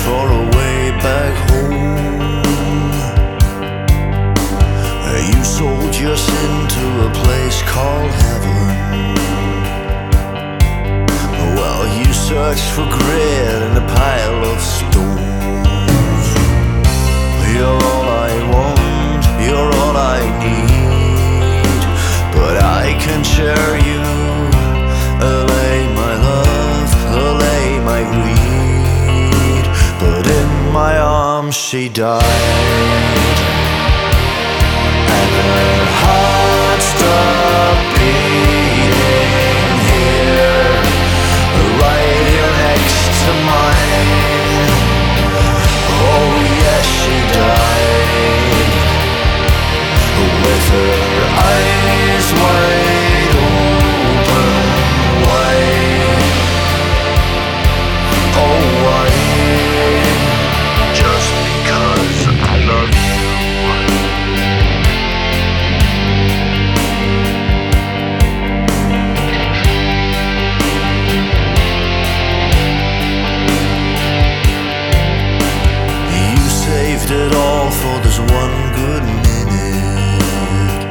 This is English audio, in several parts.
for a way back home. You sold your sin to a place called heaven. Well, you searched for grit in a pile of stones. You're all I want, you're all I need, but I can share you. Allay my love, allay my greed, but in my arms she died, and her heart stopped beating here, right here next to mine. Oh yes, she died, with her eyes wide open, wide. Oh, why? Just because I love you. You saved it all for this one good minute,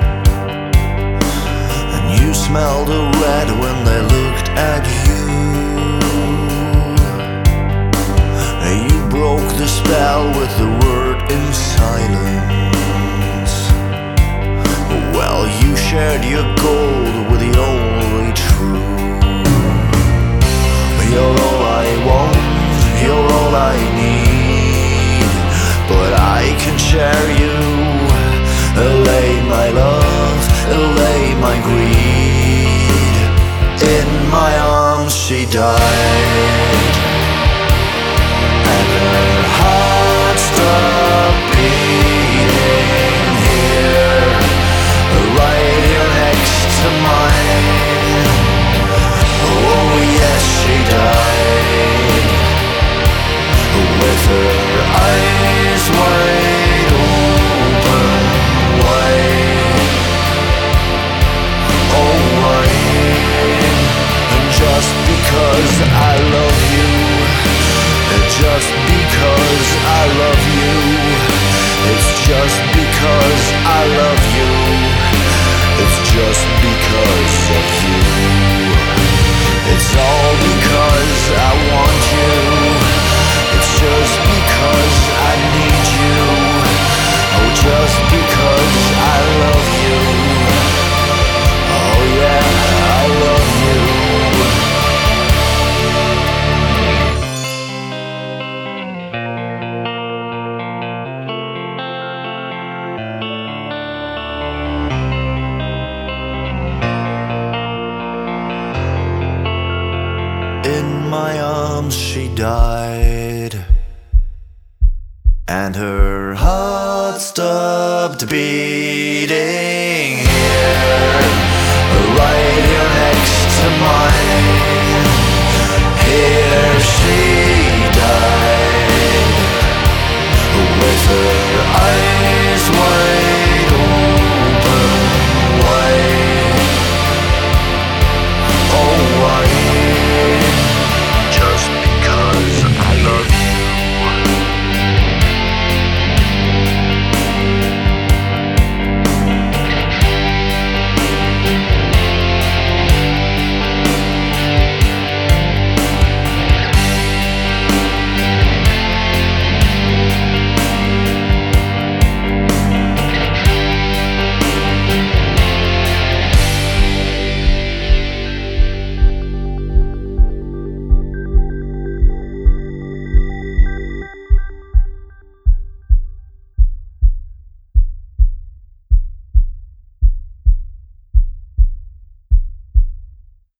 and you smelled a rat when they looked at you. You broke the spell with the word in silence. Well, you shared your gold with the only true. You're all I want, you're all I need, but I can share you. Allay my love, allay my greed. In my arms she died, and her heart stopped beating here, right here next to mine. Oh yes, she died, with her eyes wide open, wide. Oh wide. And just because I love you, just because I love you, it's just because I love you, it's just because of you. It's all because I want you, it's just because I need you. Oh, just because I love you. Oh yeah, I love you. In my arms she died, and her heart stopped beating here, right here next to mine.